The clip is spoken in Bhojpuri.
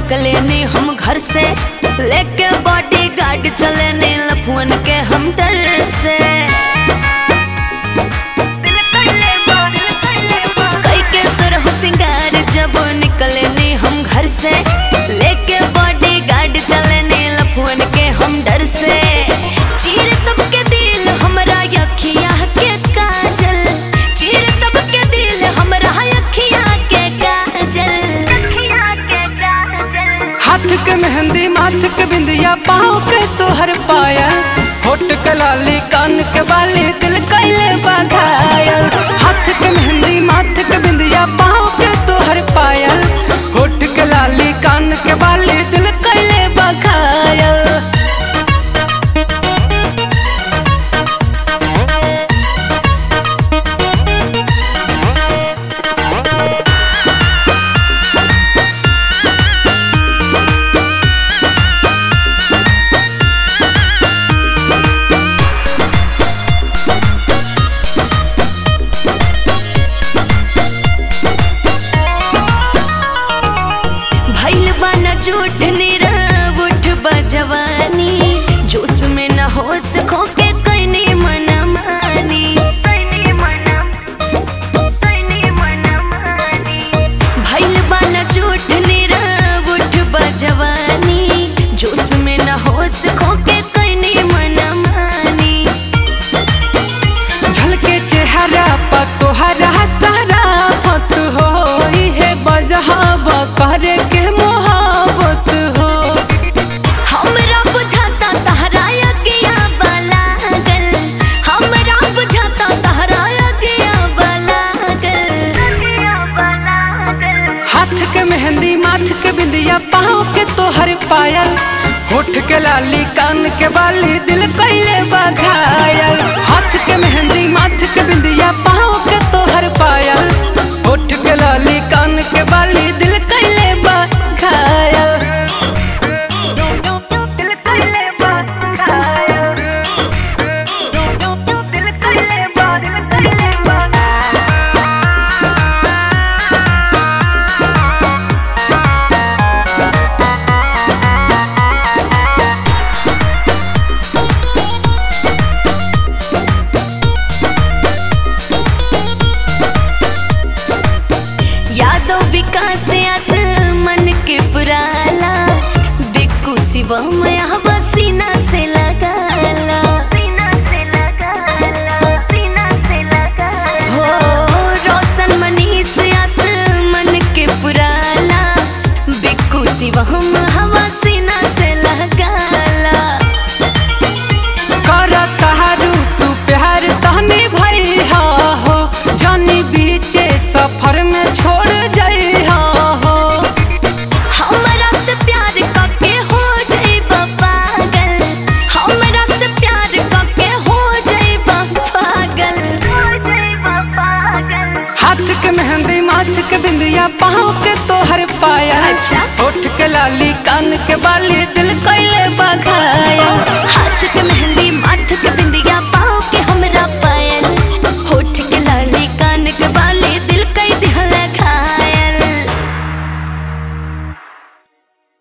निकले ने हम घर से, लेके बॉडी गार्ड चले ने लफुअन के हम डर से। कई के सुरह सिंगार जब निकले ने हम घर से, लेके बॉडी गार्ड चले ने लफुअन के हम डर से। चीर सबके दिल हमरा अखियां के काजल, चीर सबके दिल हमरा अखियां के काजल। हाथ के मेहंदी माथ के बिंदिया पाँव के तोहर पायल, होठ के लाली कान के बाली दिल कैले बघायल। हाथ के मेहंदी माथ के बिंदिया पाँव के तोहर पायल, होठ के लाली कान के बाली दिल कैले बघायल। झूठ नीरव उठ बजवानी, जोश में न होश खोके कईनी मन मानी। भइल बाना झूठ नीरव उठ बजवानी, जोश में न होश खोके कईनी मन मानी। झलके चेहरा पर तोहरा सारा फत होई है बजहब करे के मोहब्बत हो। हमरा बुझाता तहरा अगिया बलागल, हमरा बुझाता तहरा अगिया बलागल। हाथ के मेहंदी माथ के बिंदिया पाँव के तोहर पायल, होठ के लाली कान के बाली दिल कैले बघायल। हाथ के मेहंदी माथ के बिंदिया पाँव के तोहर पायल, होठ के लाली कान के बाली दिल कैले बघायल। यादव विकास आस मन के पुराला, बिक्कू शिवम सीना से लगाला। हो रोशन मनीष आस मन के पुराला, बिक्कू शिवम सीना से लगाला। कर तहारू तू प्यार तहनी भई हो, जानी बीचे सफर में छोड़ जाई हो। हमरा से प्यार करके हो जाइबा पागल, हमरा से प्यार करके हो जाइबा पागल। हाथ के मेहंदी माथ के बिंदिया पाँव के तोहर पायल, अच्छा। होठ के लाली कान के बाली दिल कैले बघायल।